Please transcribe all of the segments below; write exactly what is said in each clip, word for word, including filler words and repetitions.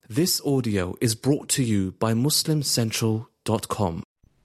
This audio is brought to you by Muslim Central dot com.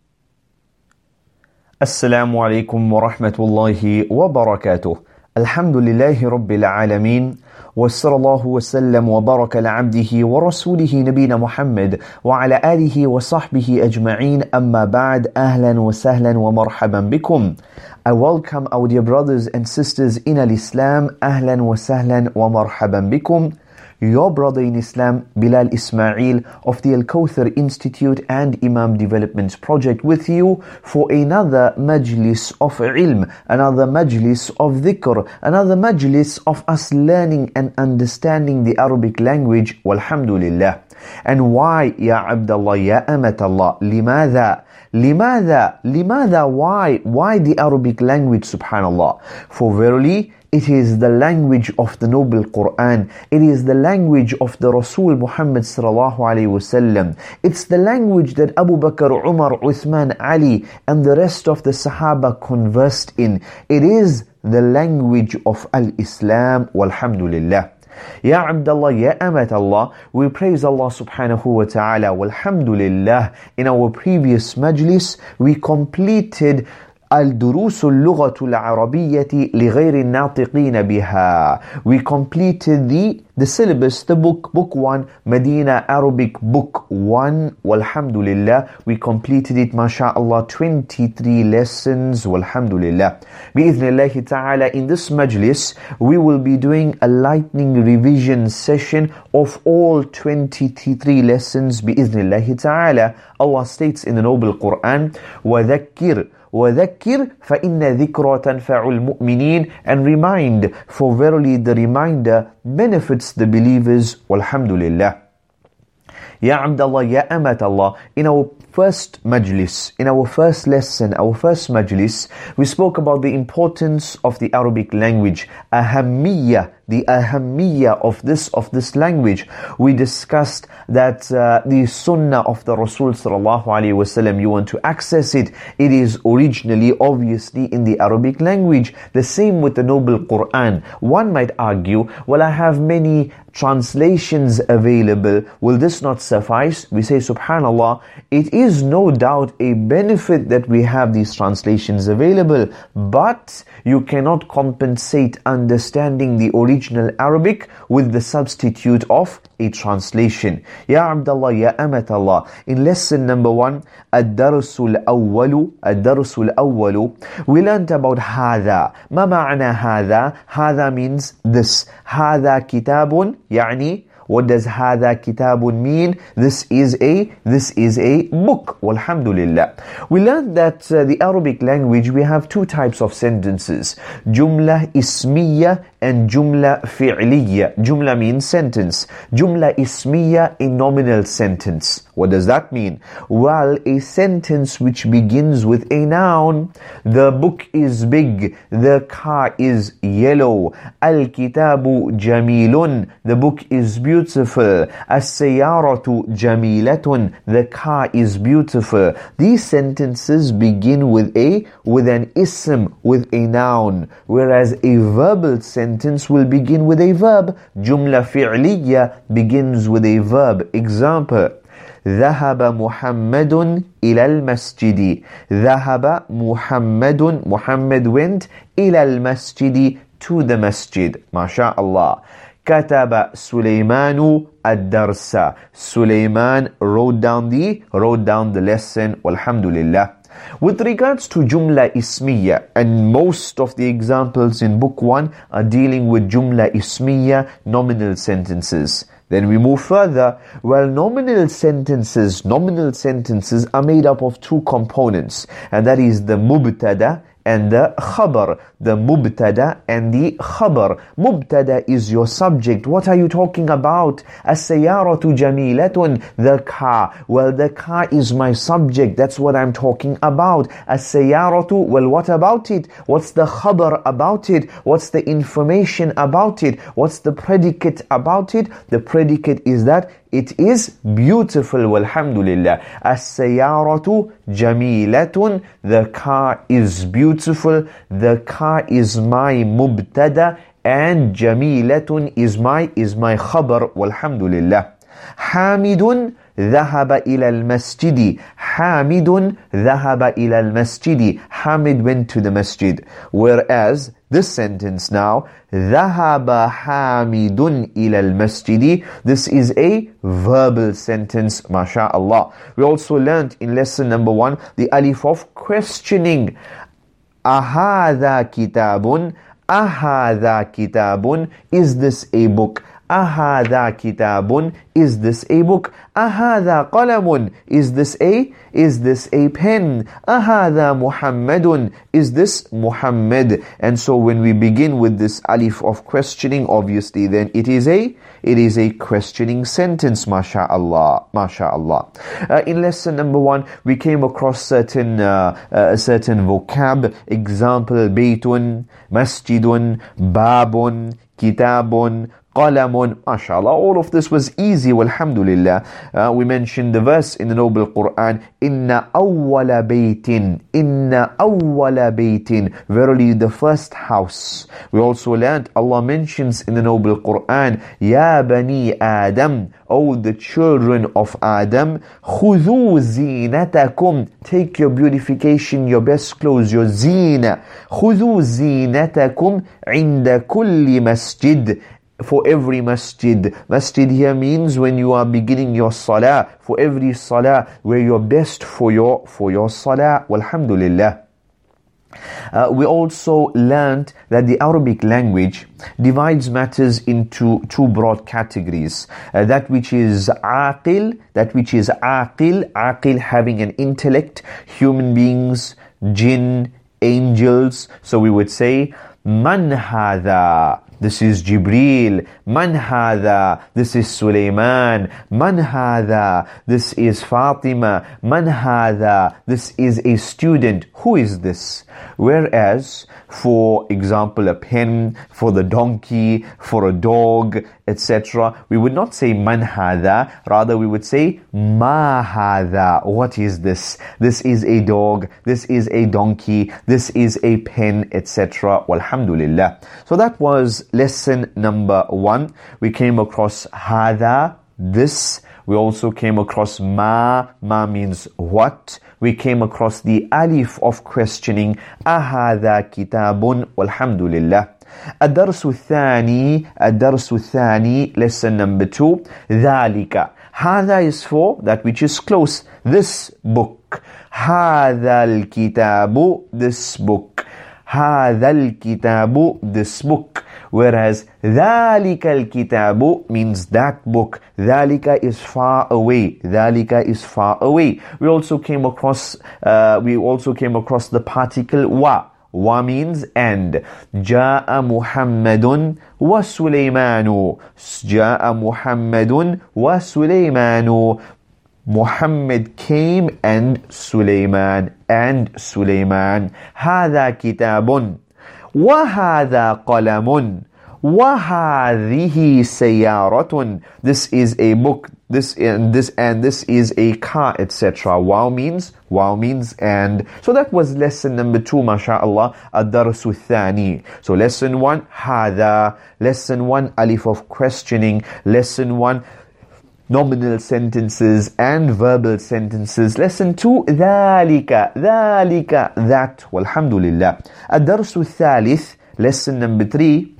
Assalamu alaikum wa rahmatullahi wa barakatuh. Alhamdulillahi rabbil alameen. Wa sallallahu wa sallam wa baraka ala abdihi wa rasulihi nabina Muhammad wa ala alihi wa sahbihi ajma'een. Amma ba'd. Ahlan wa sahlan wa marhaban bikum. I welcome our dear brothers and sisters in al-Islam. Ahlan wa sahlan wa marhaban bikum. Your brother in Islam, Bilal Ismail of the Al-Kawthar Institute and Imam Development Project with you for another majlis of ilm, another majlis of dhikr, another majlis of us learning and understanding the Arabic language, walhamdulillah. And why, Ya Abdullah, Ya Amatallah, limadha? Limadha? Limadha? Why? Why the Arabic language, subhanallah? For verily, it is the language of the noble Quran. It is the language of the Rasul Muhammad sallallahu alaihi wasallam. It's the language that Abu Bakr, Umar, Uthman, Ali and the rest of the Sahaba conversed in. It is the language of Al-Islam, walhamdulillah. Ya Abdullah, Ya Amatallah, we praise Allah subhanahu wa ta'ala, walhamdulillah. In our previous majlis, we completed الدروس اللغة العربية لغير الناطقين بها. We completed the the syllabus, the book, book one, Medina Arabic book one, walhamdulillah. We completed it, mashallah, twenty-three lessons, walhamdulillah. Bi'idhnillahi ta'ala, in this majlis, we will be doing a lightning revision session of all twenty-three lessons, bi'idhnillahi ta'ala. Allah states in the noble Quran, وَذَكِّرْ وَذَكِّرْ فَإِنَّ ذِكْرَى تَنْفَعُ الْمُؤْمِنِينَ, and remind, for verily the reminder benefits the believers, walhamdulillah. Ya Abdullah, Ya Amatallah, in our first majlis, in our first lesson, our first majlis, we spoke about the importance of the Arabic language, ahammiya, the ahammiya of this of this language. We discussed that uh, the sunnah of the Rasul sallallahu alaihi wasallam, you want to access it, it is originally, obviously, in the Arabic language. The same with the noble Quran. One might argue, well, I have many translations available, will this not suffice? We say, subhanallah, it is no doubt a benefit that we have these translations available, but you cannot compensate understanding the original Arabic with the substitute of a translation. Ya Abdullah, Ya Amatallah, in lesson number one, Ad-Darsul Awwalu, Ad-Darsul Awwalu, we learned about Hada. Ma ma'na Hada? Hada means this. Hada kitabun, يعني, what does هذا كتاب mean? This is a, this is a book, walhamdulillah. We learned that uh, the Arabic language, we have two types of sentences, Jumla Ismiya and Jumla Fi'liya. Jumla means sentence. Jumla Ismiya, a nominal sentence. What does that mean? Well, a sentence which begins with a noun. The book is big. The car is yellow. Al-kitabu jamilun. The book is beautiful. As-sayyaratu jamilatun. The car is beautiful. These sentences begin with a, with an ism, with a noun. Whereas a verbal sentence will begin with a verb. Jumla fi'liya begins with a verb. Example, ذهب محمد إلى المسجد. ذهب محمد, Muhammad went, إلى المسجد, to the masjid. MashaAllah. كتب سليمان الدرس. Sulaiman wrote down the, wrote down the lesson. Walhamdulillah. With regards to Jumla Ismiya, and most of the examples in book one are dealing with Jumla Ismiya, nominal sentences. Then we move further. Well, nominal sentences, nominal sentences are made up of two components, and that is the mubtada and the khabar. The mubtada and the khabar. Mubtada is your subject. What are you talking about? As-sayyaratu jamilatun, the car. Well, the car is my subject. That's what I'm talking about. As-sayyaratu, well, what about it? What's the khabar about it? What's the information about it? What's the predicate about it? The predicate is that it is beautiful, walhamdulillah. As-sayyaratu jamilatun, the car is beautiful. The car is my mubtada, and jamilatun is my, is my khabar, walhamdulillah. Hamidun ذهب إلى المسجد. Hamidun ذهب إلى المسجد. Hamid went to the masjid. Whereas this sentence now, ذهب حامد إلى المسجد, this is a verbal sentence, mashallah. We also learned in lesson number one the alif of questioning. أهذا كتاب, أهذا كتاب, is this a book? أهذا كتاب, is this a book? أهذا قلم, is this a is this a pen? أهذا محمد, is this Muhammad? And so when we begin with this alif of questioning, obviously then it is a it is a questioning sentence, mashallah, mashallah. Uh, in lesson number one, we came across certain uh, uh, certain vocab. Example: baytun, masjidun, babun, kitabun, qalamun, mashallah. All of this was easy, walhamdulillah. Uh, we mentioned the verse in the Noble Quran, Inna awwala baytin, Inna awwala baytin, verily the first house. We also learned Allah mentions in the Noble Quran, Ya bani Adam, O the children of Adam, khudhu zinatakum, take your beautification, your best clothes, your zina. Khudhu zinatakum inda kulli masjid, for every masjid. Masjid here means when you are beginning your salah, for every salah, wear your best for your for your salah. Walhamdulillah. Uh, we also learned that the Arabic language divides matters into two broad categories. Uh, that which is aqil, that which is aqil, aqil having an intellect, human beings, jinn, angels. So we would say, Man hadha, this is Jibreel. Man hadha, this is Sulaiman. Man hadha, this is Fatima. Man hadha, this is a student. Who is this? Whereas, for example, a pen, for the donkey, for a dog, et cetera, we would not say man hadha, rather we would say ma hadha. What is this? This is a dog, this is a donkey, this is a pen, et cetera. Walhamdulillah. So that was lesson number one. We came across hadha, this. We also came across ma, ma means what. We came across the alif of questioning, ahadha kitabun, walhamdulillah. الدرس الثاني الدرس الثاني lesson number two, ذلك. هذا is for that which is close, this book. هذا الكتاب, this book. هذا الكتاب, this book. Whereas ذلك الكتاب means that book. ذلك is far away. ذلك is far away. We also came across uh, we also came across the particle wa. Wa means and. جاء محمد وسليمان. جاء محمد وسليمان. Muhammad came and Sulaiman and Sulaiman. هذا كتاب وهذا قلم وهذه سيارة. This is a book, this and this and this is a car, et cetera. Wow means wow means and. So that was lesson number two, mashallah, ad-darsu thani. So lesson one, هذا. Lesson one, alif of questioning. Lesson one, nominal sentences and verbal sentences. Lesson two, ذلك, ذلك, that. Walhamdulillah. الدرس الثالث, lesson number three,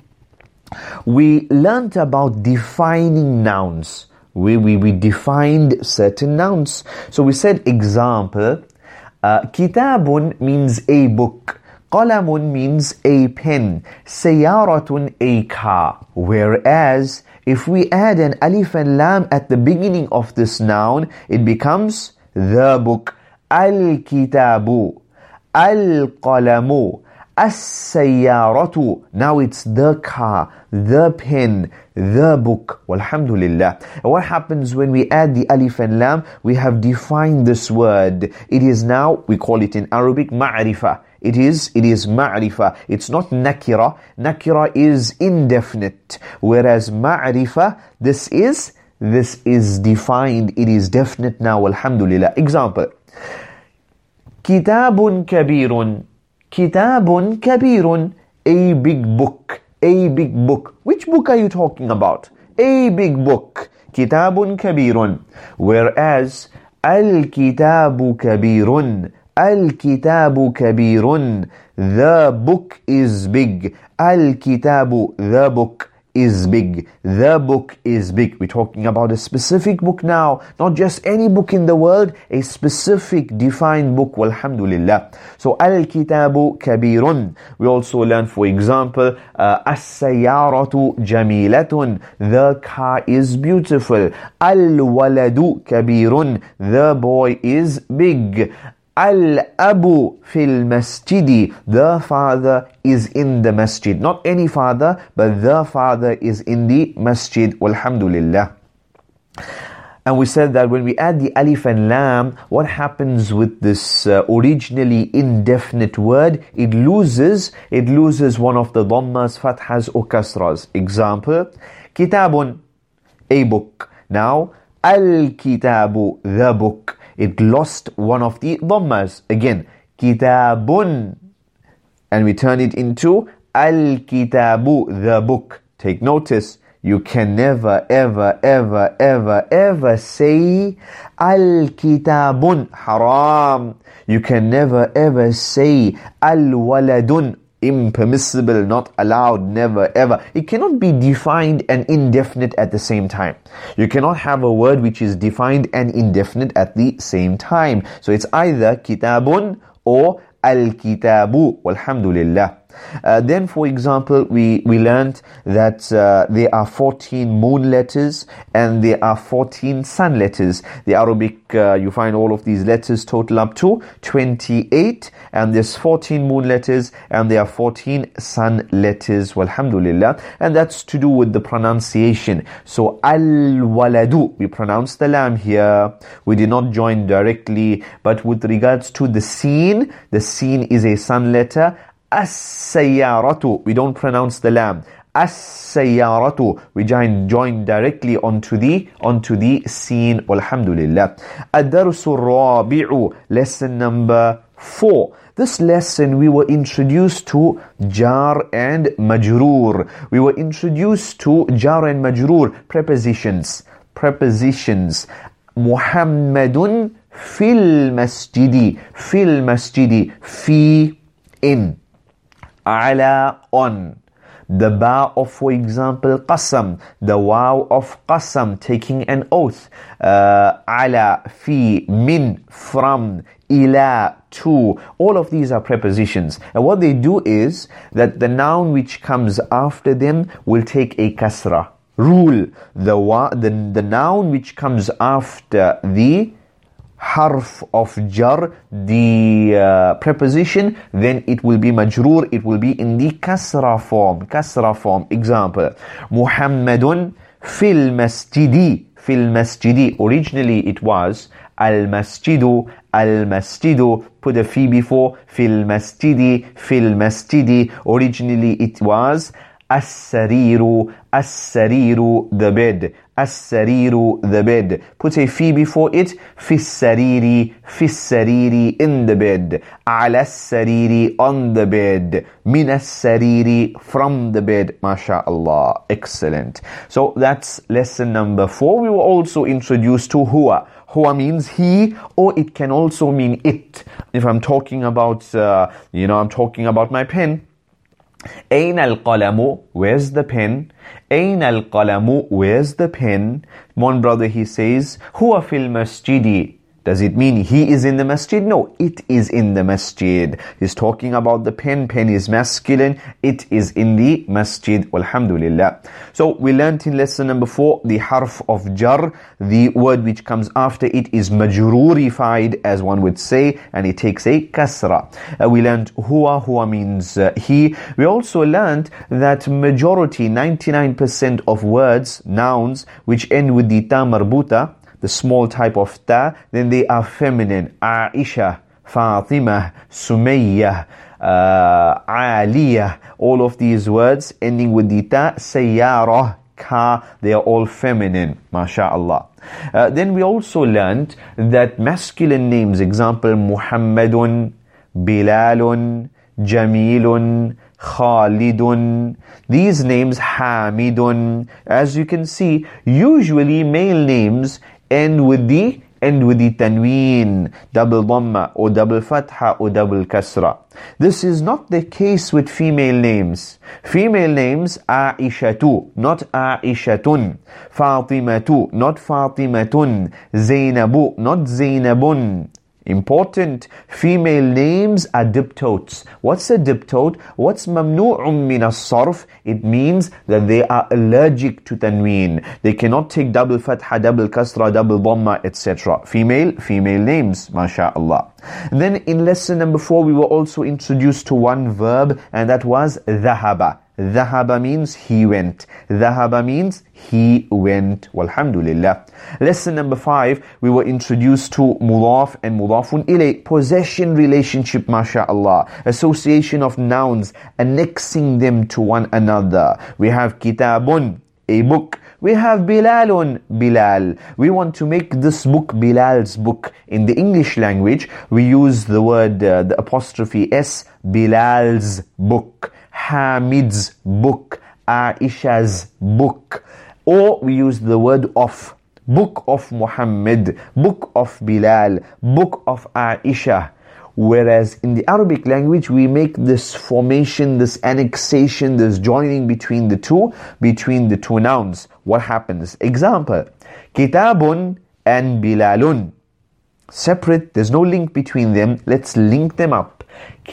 we learnt about defining nouns. We, we, we defined certain nouns. So we said example, uh, kitabun means a book. Qalamun means a pen. Sayaratun a car. Whereas if we add an alif and lam at the beginning of this noun, it becomes the book. Al-kitabu, al-qalamu, as-sayyaratu. Now it's the car, the pen, the book. Walhamdulillah. What happens when we add the alif and lam? We have defined this word. It is now, we call it in Arabic, ma'rifah. It is, it is ma'rifah. It's not nakira. Nakira is indefinite. Whereas ma'rifah, this is, this is defined. It is definite now, alhamdulillah. Example. Kitabun kabirun. Kitabun kabirun. A big book. A big book. Which book are you talking about? A big book. kitabun kabirun. Whereas al-kitabu kabirun, al-kitabu kabirun, the book is big. Al-kitabu, the book is big. The book is big. We're talking about a specific book now, not just any book in the world, a specific defined book. Walhamdulillah. So al-kitabu kabirun. We also learn, for example, uh, as-sayyaratu jamilatun. The car is beautiful. Al-waladu kabirun. The boy is big. Al-abu fil masjidi. The father is in the masjid. Not any father, but the father is in the masjid. Walhamdulillah. And we said that when we add the alif and lam, what happens with this uh, originally indefinite word? It loses, it loses one of the dhammas, fathas or kasras. Example, kitabun, a book. Now, al-kitabu, the book. It lost one of the dhammas. Again, kitabun. And we turn it into al-kitabu, the book. Take notice, you can never, ever, ever, ever, ever say al-kitabun, haram. You can never, ever say al-waladun, impermissible, not allowed, never, ever. It cannot be defined and indefinite at the same time. You cannot have a word which is defined and indefinite at the same time. So it's either kitabun or al-kitabu. Walhamdulillah. Uh, then, for example, we, we learned that uh, there are fourteen moon letters and there are fourteen sun letters. The Arabic, uh, you find all of these letters total up to twenty-eight, and there's fourteen moon letters and there are fourteen sun letters. Walhamdulillah. And that's to do with the pronunciation. So, al-waladu, we pronounce the lam here. We did not join directly, but with regards to the seen, the seen is a sun letter. As-sayyaratu, we don't pronounce the lam. As-sayyaratu, we join, join directly onto the onto the scene. Walhamdulillah. Ad-darsu rabi'u, lesson number four. This lesson we were introduced to jar and majroor. We were introduced to jar and majroor, prepositions. Prepositions. Muhammadun fil masjidi. Fil masjidi. Fi, in. Ala, on. The ba of, for example, qasam. The waw of qasam, taking an oath. Uh, ala, fi, min, from, ila, to. All of these are prepositions. And what they do is that the noun which comes after them will take a kasra. Rule. The, wa, the, the noun which comes after the harf of jar, the uh, preposition, then it will be majroor, it will be in the kasra form. Kasra form. Example, Muhammadun fil masjidi. Fil masjidi. Originally it was al masjidu, al masjidu. Put a fi before. Fil masjidi, fil masjidi. Originally it was as-sariru, as-sariru, the bed. As-sariru, the bed. Put a fi before it. Fis-sariri, fis-sariri, in the bed. Ala-sariri, on the bed. Minas-sariri, from the bed. MashaAllah. Excellent. So that's lesson number four. We were also introduced to huwa. Huwa means he, or it can also mean it. If I'm talking about, uh, you know, I'm talking about my pen. Ayn al-qalamu, where's the pen? Ayn al-qalamu, where's the pen? One brother, he says, huwa fil masjidi. Does it mean he is in the masjid? No, it is in the masjid. He's talking about the pen. Pen is masculine. It is in the masjid. Walhamdulillah. So we learned in lesson number four, the harf of jar, the word which comes after it is majroorified, as one would say, and it takes a kasra. Uh, we learned huwa, huwa means uh, he. We also learned that majority, ninety-nine percent of words, nouns, which end with the ta marbuta, the small type of ta, then they are feminine. Aisha, Fatima, Sumayya, uh, Aliyah, all of these words ending with the ta, Sayyarah, Ka, they are all feminine. MashaAllah. Uh, then we also learned that masculine names, example, Muhammadun, Bilalun, Jamilun, Khalidun. These names, Hamidun. As you can see, usually male names end with the end with the tanween, double dhamma or double fatha or double kasra. This is not the case with female names. Female names, Aishatu, not Aishatun. Fatimatu, not Fatimatun. Zainabu, not Zainabun. Important, female names are diptotes. What's a diptote? What's mamnu'un min as-sarf? It means that they are allergic to tanween. They cannot take double fatha, double kasra, double dhamma, et cetera. Female, female names, mashallah. Then in lesson number four, we were also introduced to one verb, and that was dhahaba. Dhahaba means he went. Dhahaba means he went. Walhamdulillah. Lesson number five, we were introduced to mudaf and mudafun ilay, possession relationship, mashallah. Association of nouns, annexing them to one another. We have kitabun, a book. We have Bilalun, Bilal. We want to make this book Bilal's book. In the English language, we use the word, uh, the apostrophe S, Bilal's book. Hamid's book, Aisha's book, or we use the word of, book of Muhammad, book of Bilal, book of Aisha. Whereas in the Arabic language, we make this formation, this annexation, this joining between the two, between the two nouns. What happens? Example, Kitabun and Bilalun. Separate, there's no link between them. Let's link them up.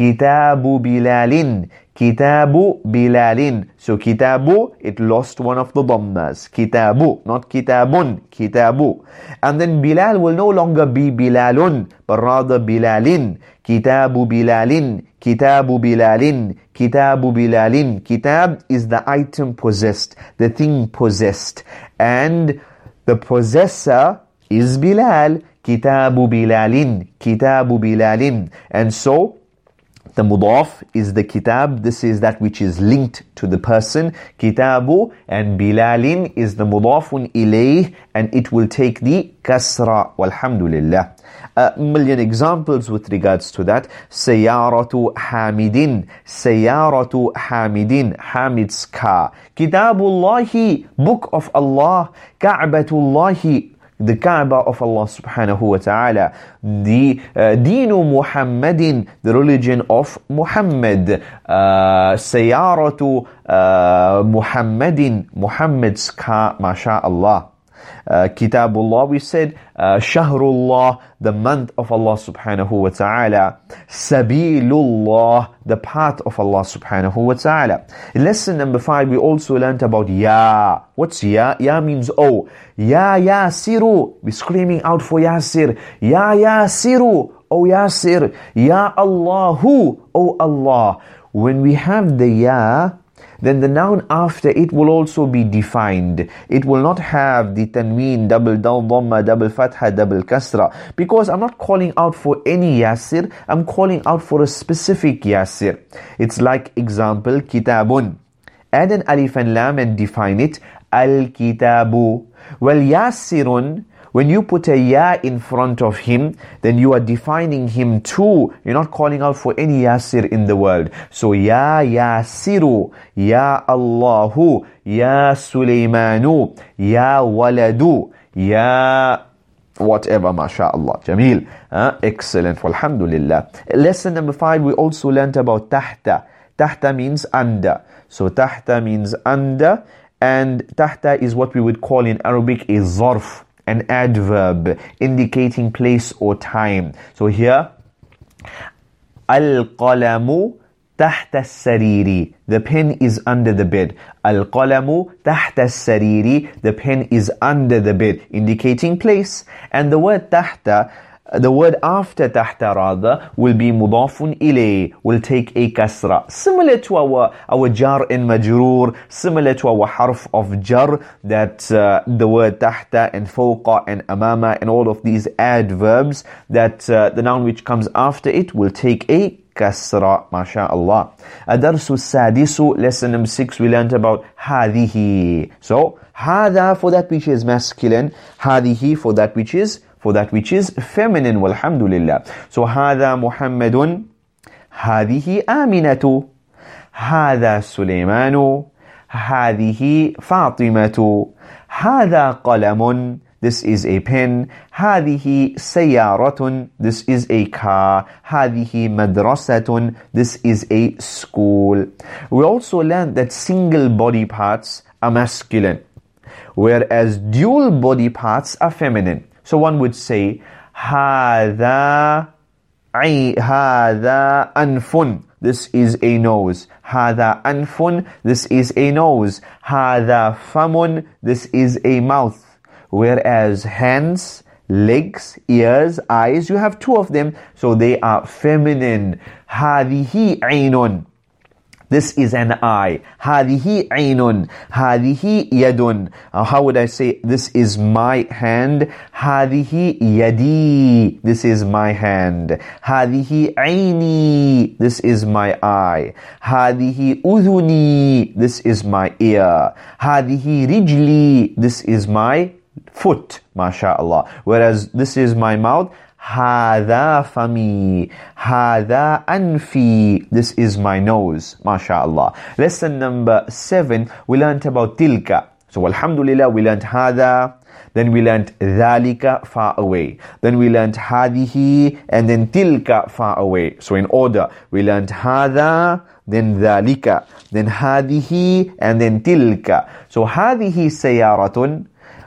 Kitabu Bilalin. Kitabu Bilalin. So Kitabu, it lost one of the dhammas. Kitabu, not Kitabun. Kitabu. And then Bilal will no longer be Bilalun, but rather Bilalin. Kitabu Bilalin. Kitabu Bilalin. Kitabu Bilalin. Kitab is the item possessed, the thing possessed. And the possessor is Bilal. Kitabu Bilalin. Kitabu Bilalin. And so, the mudaf is the kitab. This is that which is linked to the person. Kitabu, and Bilalin is the mudafun ilayh, and it will take the kasra. Walhamdulillah. A million examples with regards to that. Sayyaratu Hamidin. Sayyaratu Hamidin. Hamid's car. Kitabullahi, book of Allah. Ka'batullahi, the Kaaba of Allah subhanahu wa ta'ala. The uh, Deenu Muhammadin, the religion of Muhammad. Uh, Sayyaratu uh, Muhammadin, Muhammad's car, mashallah. Uh, Kitabullah, we said, uh, Shahrullah, the month of Allah subhanahu wa ta'ala. Sabilullah, the path of Allah subhanahu wa ta'ala. In lesson number five, we also learnt about Ya. What's Ya? Ya means oh. Ya Yasiru, we're screaming out for Yasir. Ya Yasiru, oh Yasir. Ya Allahu, oh Allah. When we have the Ya, then the noun after it will also be defined. It will not have the tanween, double dal, dhamma, double fatha, double kasra. Because I'm not calling out for any Yasir, I'm calling out for a specific Yasir. It's like example, kitabun. Add an alif and lam and define it. Al-kitabu. Well, Yasirun, when you put a ya in front of him, then you are defining him too. You're not calling out for any Yasir in the world. So, Ya Yasiru, Ya Allahu, Ya Sulaymanu, Ya Waladu, Ya whatever, mashallah. Jameel. Uh, excellent. Alhamdulillah. Lesson number five, we also learnt about tahta. Tahta means under. So, tahta means under. And tahta is what we would call in Arabic a zarf, an adverb indicating place or time. So here, Al-qalamu tahta as-sariri. The pen is under the bed. Al-qalamu tahta as-sariri. The pen is under the bed, indicating place. And the word tahta, the word after tahta rather, will be mudafun ilay, will take a kasra. Similar to our, our jar and majroor, similar to our harf of jar, that uh, the word tahta and fawqa and amama and all of these adverbs, that uh, the noun which comes after it will take a kasra, mashallah. Adarsu sadisu, lesson number six, we learned about hadihi. So, hada for that which is masculine, hadihi for that which is for that which is feminine, walhamdulillah. So, هذا محمد, هذه آمنة, هذا سليمان. هذه فاطمة. هذا قلم. This is a pen. هذه سيارة. This is a car. هذه مدرسة. This is a school. We also learned that single body parts are masculine, whereas dual body parts are feminine. So one would say هذا عي هذا أنف. This is a nose. هذا أنف. This is a nose. هذا فم. This is a mouth. Whereas hands, legs, ears, eyes, you have two of them, so they are feminine. هذه عين. This is an eye. هذه عين. هذه يد. Uh, how would I say, this is my hand. هذه يدي. This is my hand. هذه عيني. This is my eye. هذه أذني. This is my ear. هذه رجلي. This is my foot. MashaAllah. Whereas this is my mouth. هذا فمي. هذا أنفي. This is my nose. MashaAllah. Lesson number seven, we learned about tilka. So alhamdulillah, we learned هذا. Then we learned ذلك, far away. Then we learned هذه, and then tilka, far away. So in order, we learned هذا, then ذلك, then هذه, and then tilka. So هذه سيارة.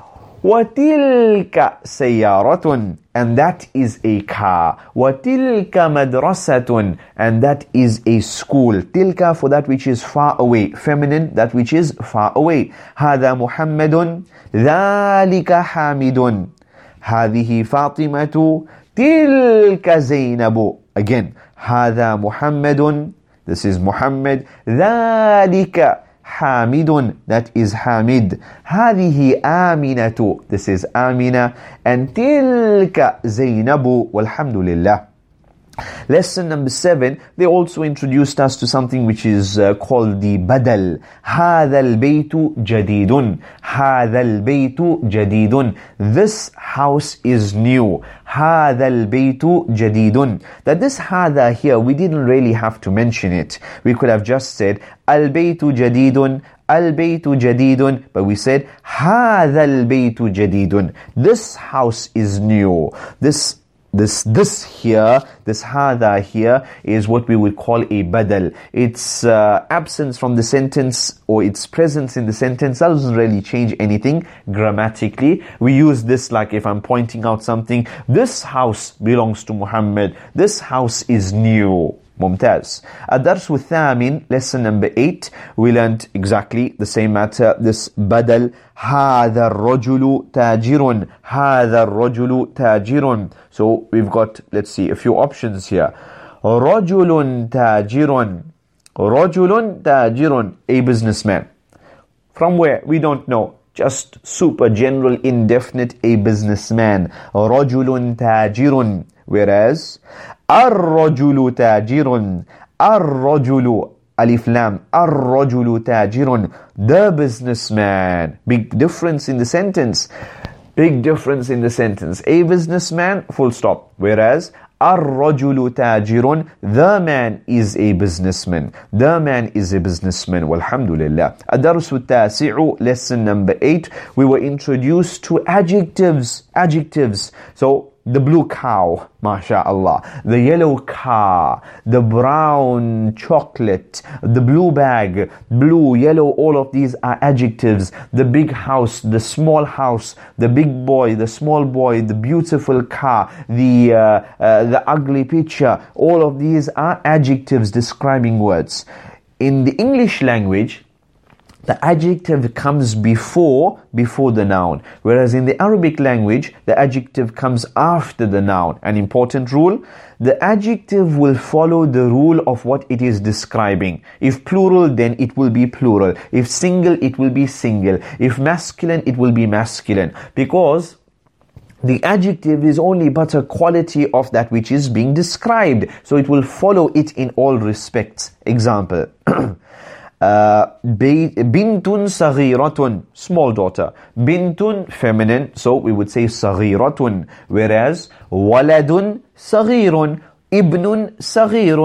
وَتِلْكَ سَيَّارَةٌ, and that is a car. وَتِلْكَ مَدْرَسَةٌ, and that is a school. Tilka for that which is far away. Feminine, that which is far away. هَذَا مُحَمَّدٌ. ذَلِكَ حَامِدٌ. هَذِهِ فَاطِمَةُ. تِلْكَ زَيْنَبُ. Again, هَذَا مُحَمَّدٌ. This is Muhammad. ذَلِكَ حامد. That is Hamid. هذه آمنة. This is Amina. And تلك زينب. والحمد لله. Lesson number seven, they also introduced us to something which is uh, called the badal. هذا البيت جديد. هذا البيت جديد. This house is new. هذا البيت جديد. That this هذا here, we didn't really have to mention it. We could have just said البيت جديد. البيت جديد. But we said هذا البيت جديد. This house is new. This This this here, this hada here, is what we would call a badal. Its uh, absence from the sentence or its presence in the sentence doesn't really change anything grammatically. We use this like if I'm pointing out something. This house belongs to Muhammad. This house is new. Mumtaz. Ad-Dars Thamin, lesson number eight, we learned exactly the same matter. This badal, هذا الرجل تاجر. هذا الرجل تاجر. So we've got, let's see, a few options here. رجل تاجر. رجل تاجر. A businessman. From where? We don't know. Just super general, indefinite, a businessman. رجل تاجر. Whereas الرجل تاجر. الرجل alif lam. الرجل تاجر. The businessman. Big difference in the sentence. Big difference in the sentence. A businessman, full stop. Whereas الرجل تاجر. The man is a businessman. The man is a businessman. Walhamdulillah. Ad-Dars Tasi'u, lesson number eight. We were introduced to adjectives. Adjectives. So the blue cow, mashallah, the yellow car, the brown chocolate, the blue bag, blue, yellow, all of these are adjectives. The big house, the small house, the big boy, the small boy, the beautiful car, the, uh, uh, the ugly picture, all of these are adjectives describing words. In the English language, the adjective comes before, before the noun. Whereas in the Arabic language, the adjective comes after the noun. An important rule, the adjective will follow the rule of what it is describing. If plural, then it will be plural. If single, it will be single. If masculine, it will be masculine. Because the adjective is only but a quality of that which is being described. So it will follow it in all respects. Example. Uh, bintun saghiratun, small daughter. Bintun, feminine, so we would say saghiratun. Whereas waladun saghirun, ibnun saghirun,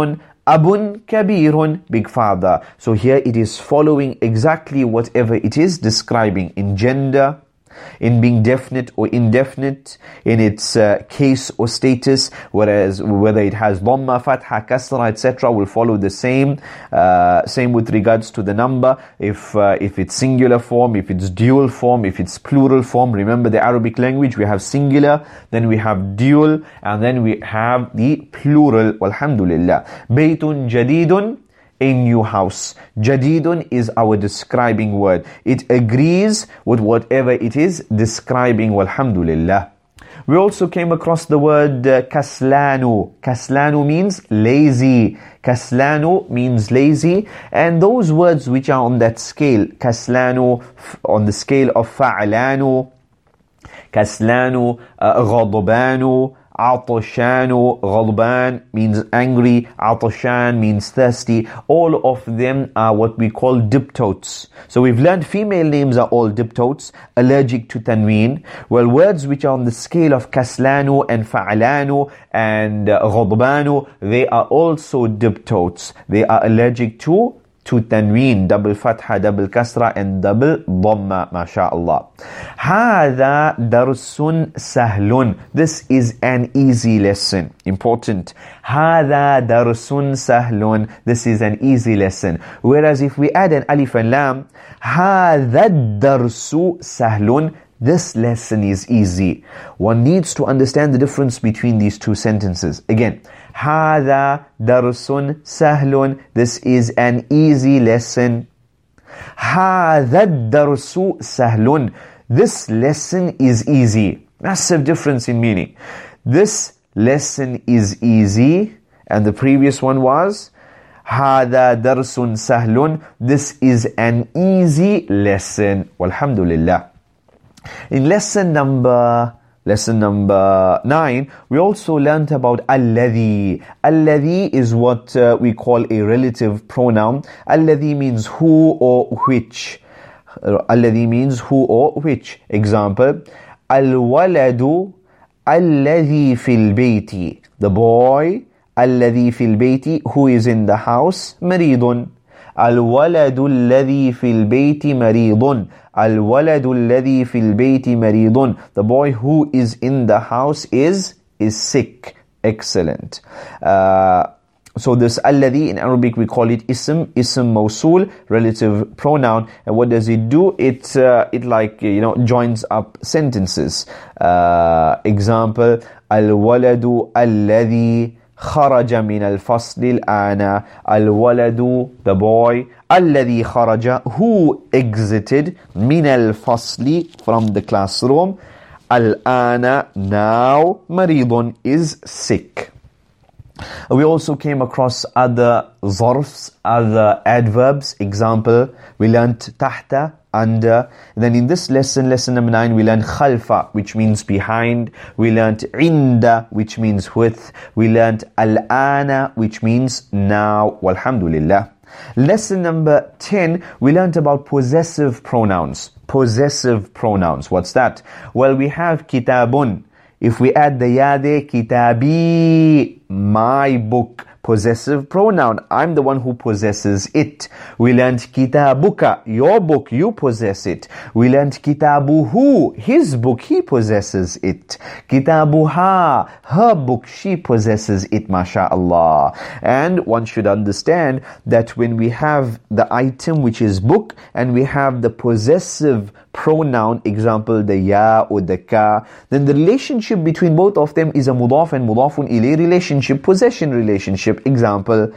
Abun kabirun, big father. So here it is following exactly whatever it is describing in gender, in being definite or indefinite, in its uh, case or status, whereas whether it has dhamma, fatha, kasra, et cetera will follow the same. Uh, same with regards to the number. If uh, if it's singular form, if it's dual form, if it's plural form. Remember the Arabic language, we have singular, then we have dual, and then we have the plural. Walhamdulillah. Baytun jadidun, a new house. Jadidun is our describing word. It agrees with whatever it is describing. Walhamdulillah. We also came across the word uh, kaslanu. Kaslanu means lazy. Kaslanu means lazy. And those words which are on that scale, kaslanu, on the scale of fa'alanu, kaslanu, uh, ghadbanu, Atashanu, Ghadban means angry, Atashan means thirsty. All of them are what we call diptotes. So we've learned female names are all diptotes, allergic to tanween. Well, words which are on the scale of kaslanu and fa'alanu and uh, Ghadbanu, they are also diptotes. They are allergic to to tanween, double fatha, double kasra, and double dhamma, masha'Allah. Hada darsun sahlun. This is an easy lesson. Important. Hada darsun sahlun. This is an easy lesson. Whereas if we add an alif and lam, hada darsu sahlun, this lesson is easy. One needs to understand the difference between these two sentences. Again, هذا درس سهل. This is an easy lesson. هذا الدرس سهل. This lesson is easy. Massive difference in meaning. This lesson is easy, and the previous one was هذا درس سهل. This is an easy lesson. Walhamdulillah. In lesson number Lesson number nine, we also learnt about alladhi. Alladhi is what uh, we call a relative pronoun. Alladhi means who or which. Uh, alladhi means who or which. Example, al-waladu alladhi fil bayti. The boy, alladhi fil bayti, who is in the house, maridun. Al-waladu alladhi fil bayti maridun. Al-waladu alladhi fil bayti maridun. The boy who is in the house is is sick. Excellent. Uh, so this alladhi in Arabic we call it ism, ism mawsul, relative pronoun. And what does it do? It uh, it like you know joins up sentences. Uh, example: Al-waladu alladhi خرج من الفصل الآن. الولد, the boy. الذي خرج, who exited من الفصل, from the classroom. الآن, now. مريض, is sick. We also came across other zarfs, other adverbs. Example, we learnt tahta, under. Then in this lesson, lesson number nine, we learned khalfa, which means behind. We learned inda, which means with. We learned al-ana, which means now. Walhamdulillah. Lesson number ten, we learned about possessive pronouns. Possessive pronouns. What's that? Well, we have kitabun. If we add the yade, kitabi, my book. Possessive pronoun. I'm the one who possesses it. We learned kitabuka, your book, you possess it. We learned kitabuhu, his book, he possesses it. Kitabuha, her book, she possesses it, masha'Allah. And one should understand that when we have the item which is book and we have the possessive pronoun, example the ya or the ka, then the relationship between both of them is a mudaf and mudafun ilay relationship, possession relationship. Example,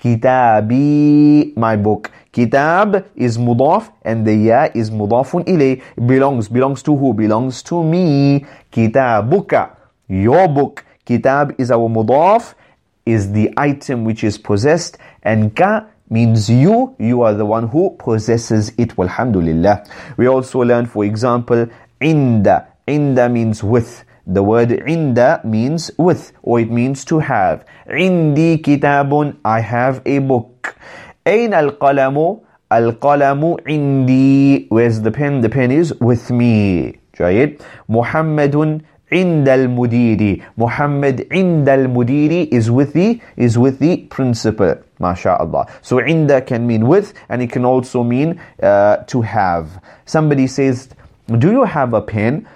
kitabi, my book. Kitab is mudaf and the ya is mudafun ilay. Belongs, belongs to who? Belongs to me. Kitabuka, your book. Kitab is our mudaf, is the item which is possessed, and ka means you, you are the one who possesses it. Walhamdulillah. We also learned, for example, inda. Inda means with. The word inda means with, or it means to have. Indi kitabun, I have a book. Ain al-qalamu, al-qalamu indi. Where's the pen? The pen is with me. Jayid. Muhammadun عند المدير. Muhammad عند المدير is with the is with the principal. MashaAllah. So عند can mean with, and it can also mean uh, to have. Somebody says, do you have a pen?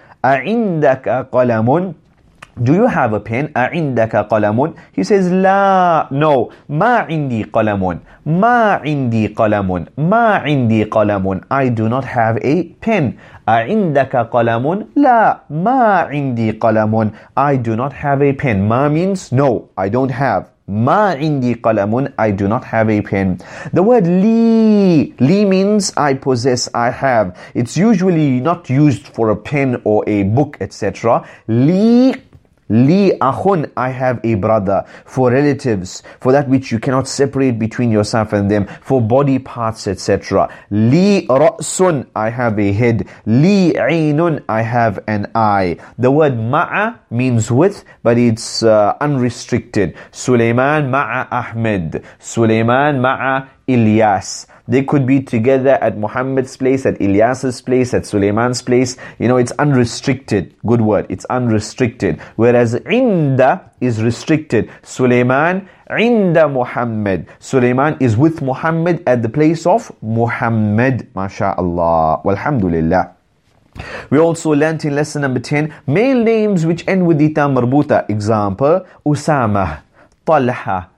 أعندك قلم? Do you have a pen? أعندك قلم? He says, لا, no. ما عندي قلم. ما عندي قلم. ما عندي قلم. I do not have a pen. أعندك قلم? لا, ما عندي قلم. I do not have a pen. ما means no, I don't have. ما عندي قلم. I do not have a pen. The word li, li means I possess, I have. It's usually not used for a pen or a book, et cetera. Li Li akhun, I have a brother. For relatives, for that which you cannot separate between yourself and them, for body parts, et cetera. Li ra'sun, I have a head. Li aynun, I have an eye. The word ma'a means with, but it's uh, unrestricted. Sulaiman ma'a Ahmed. Sulaiman ma'a Ilyas. They could be together at Muhammad's place, at Ilyas's place, at Sulaiman's place. You know, it's unrestricted. Good word. It's unrestricted. Whereas inda is restricted. Sulaiman inda Muhammad. Sulaiman is with Muhammad at the place of Muhammad. MashaAllah. Walhamdulillah. We also learnt in lesson number ten, male names which end with the ta marbuta. Example, Usama, Talha,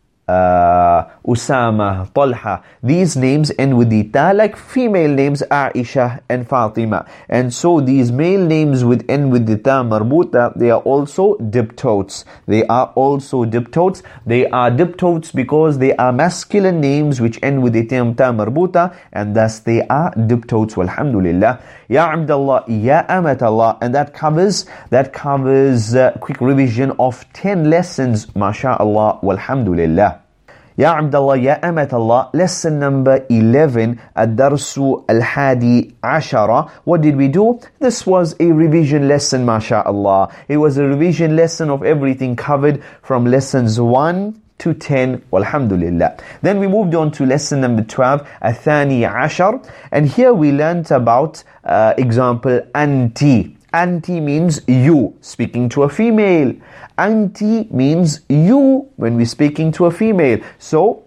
Uh, Usama, Talha. These names end with the ta, like female names Aisha and Fatima. And so these male names with end with the ta marbuta, they are also diptotes. They are also diptotes. They are diptotes because they are masculine names which end with the ta marbuta, and thus they are diptotes. Walhamdulillah. Ya Abdullah, Ya Amatallah. And that covers, that covers uh, quick revision of ten lessons. MashaAllah. Walhamdulillah. Ya Abdullah, Ya Amatallah, lesson number eleven, Ad-Darsu Al-Hadi Ashara. What did we do? This was a revision lesson, MashaAllah. It was a revision lesson of everything covered from lessons one to ten, walhamdulillah. Then we moved on to lesson number twelve, Athani Ashar. And here we learnt about, uh, example, Anti. Anti means you, speaking to a female. Anti means you when we're speaking to a female. So,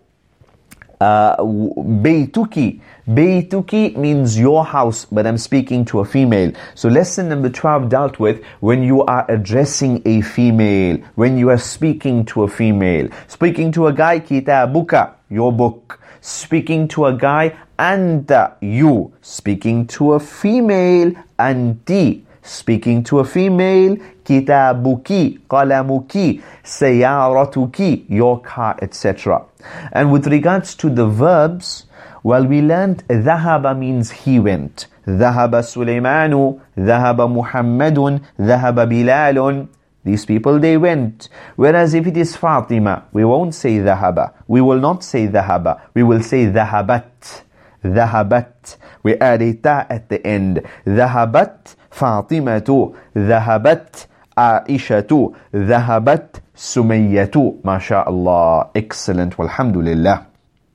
uh, Baytuki. Baytuki means your house, but I'm speaking to a female. So lesson number twelve dealt with when you are addressing a female, when you are speaking to a female. Speaking to a guy, kitabuka, your book. Speaking to a guy, anta, you. Speaking to a female, anti. Speaking to a female, kitabuki, qalamuki, sayaratuki, your car, et cetera. And with regards to the verbs, well, we learned dhahaba means he went. Dhahaba Sulaymanu, dhahaba Muhammadun, dhahaba Bilalun. These people, they went. Whereas if it is Fatima, we won't say dhahaba. We will not say dhahaba. We will say dhahabat. Dhahabat. We add a ta at the end. Dhahabat Fatimatu, dhahabat Aishatu, dhahabat Sumayyatu. MashaAllah. Excellent. Walhamdulillah.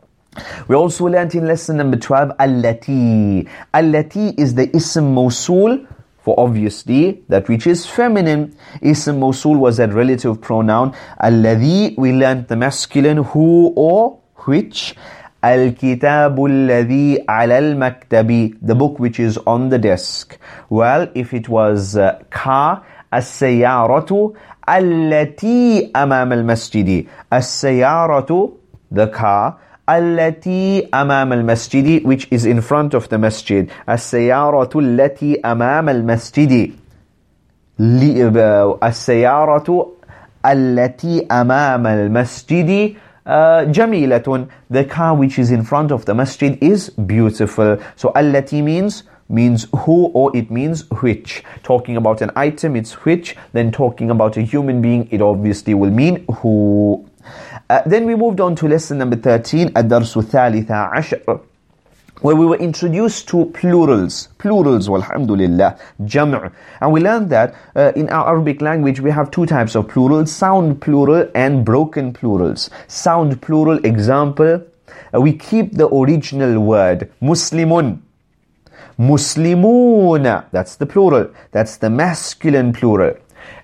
We also learnt in lesson number twelve, Allati. Allati is the ism mawsul, for obviously that which is feminine. Ism mawsul was that relative pronoun. Alladhi, we learnt the masculine, who or which. Al-Kitabu alladhi ala al-maktabi, the book which is on the desk. Well, if it was uh, car, as-sayyaratu allati amam al-masjidi. As-sayyaratu, the car, allati amam al-masjidi, which is in front of the masjid. As-sayyaratu allati amam al-masjidi. As-sayyaratu allati amam al-masjidi. Uh, Jamilatun, the car which is in front of the masjid is beautiful. So allati means means who, or it means which. Talking about an item, it's which. Then talking about a human being, it obviously will mean who. Uh, then we moved on to lesson number thirteen, Ad-Darsu Thalitha Ashar, where we were introduced to plurals. Plurals, walhamdulillah, jam'. And we learned that uh, in our Arabic language we have two types of plurals, sound plural and broken plurals. Sound plural, example, uh, we keep the original word, Muslimun. Muslimuna, that's the plural. That's the masculine plural.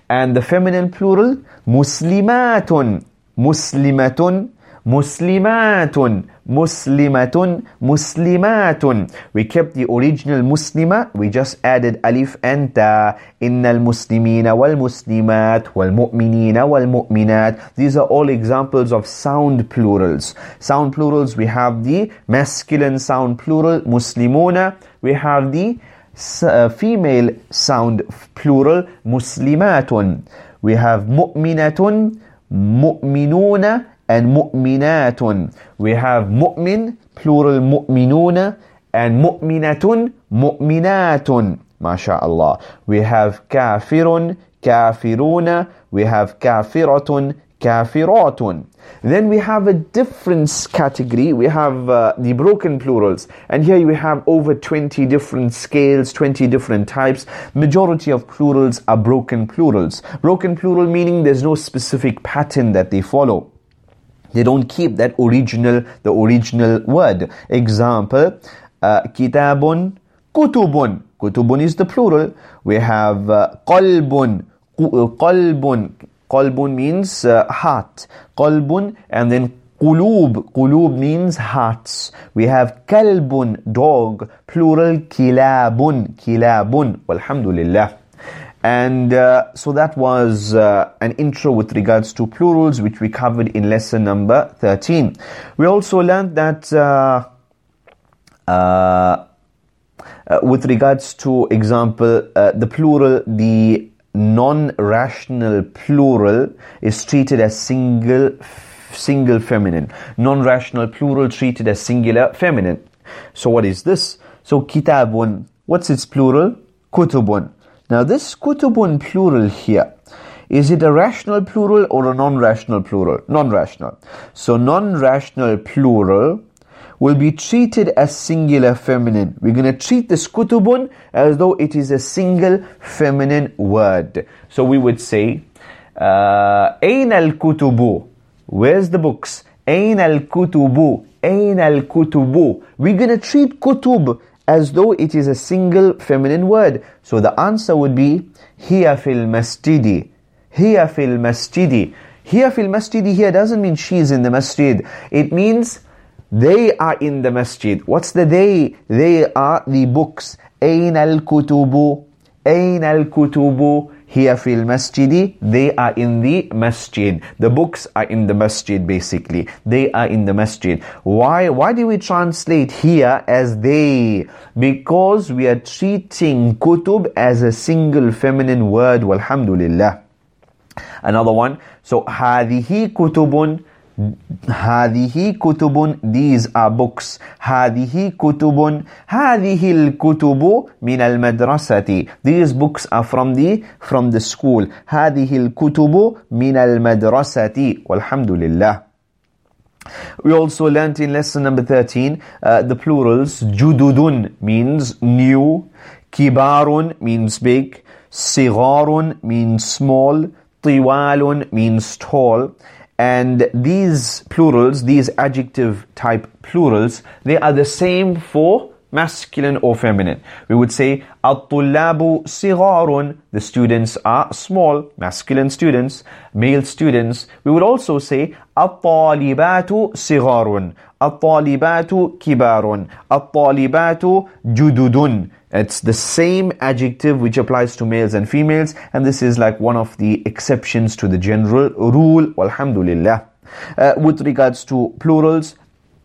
And the feminine plural, muslimatun, muslimatun, muslimatun, muslimatun, muslimatun. We kept the original muslima, we just added alif and ta. Innal muslimina wal muslimat wal mu'minina wal mu'minat. These are all examples of sound plurals. Sound plurals, we have the masculine sound plural, muslimuna. We have the uh, female sound plural, muslimatun. We have mu'minatun, mu'minuna, and mu'minatun. We have mu'min, plural mu'minuna, and mu'minatun, mu'minatun. MashaAllah. We have kafirun, kafiruna. We have kafiratun, kafiratun. Then we have a different category. We have uh, the broken plurals. And here we have over twenty different scales, twenty different types. Majority of plurals are broken plurals. Broken plural meaning there's no specific pattern that they follow. They don't keep that original, the original word. Example, uh, kitabun, kutubun. Kutubun is the plural. We have uh, qalbun, qalbun. Qalbun means uh, heart. Qalbun, and then qulub. Qulub means hearts. We have kalbun, dog. Plural, kilabun, kilabun. Walhamdulillah. And uh, so that was uh, an intro with regards to plurals, which we covered in lesson number thirteen. We also learned that uh, uh, uh, with regards to example, uh, the plural, the non-rational plural is treated as single, single feminine. Non-rational plural treated as singular feminine. So what is this? So kitabun, what's its plural? Kutubun. Now this kutubun plural here, is it a rational plural or a non-rational plural? Non-rational. So non-rational plural will be treated as singular feminine. We're going to treat this kutubun as though it is a single feminine word. So we would say, uh, Ain al-kutubu. Where's the books? Ain al-kutubu. Ain al-kutubu. We're going to treat kutub as though it is a single feminine word. So the answer would be hiya fil masjidi. Hiya fil masjidi. Hiya fil masjidi here doesn't mean she is in the masjid. It means they are in the masjid. What's the they? They are the books. Ain al-kutubu. Ain al-kutubu. Hiya fil masjidi. They are in the masjid. The books are in the masjid basically. They are in the masjid. Why? Why do we translate here as they? Because we are treating kutub as a single feminine word. Walhamdulillah. Another one. So, هذه كتب. هذه كتب. These are books. هذه كتب. هذه الكتب من المدرسة. These books are from the from the school. هذه الكتب من المدرسة. والحمد لله. We also learnt in lesson number thirteen uh, the plurals. جدد means new. كبار means big. صغار means small. طوال means tall. And these plurals, these adjective type plurals, they are the same for masculine or feminine. We would say الطلاب صغار. The students are small, masculine students, male students. We would also say الطالبات صغار. الطالبات كبار. الطالبات جدد. It's the same adjective which applies to males and females, and this is like one of the exceptions to the general rule. Walhamdulillah. Uh, with regards to plurals,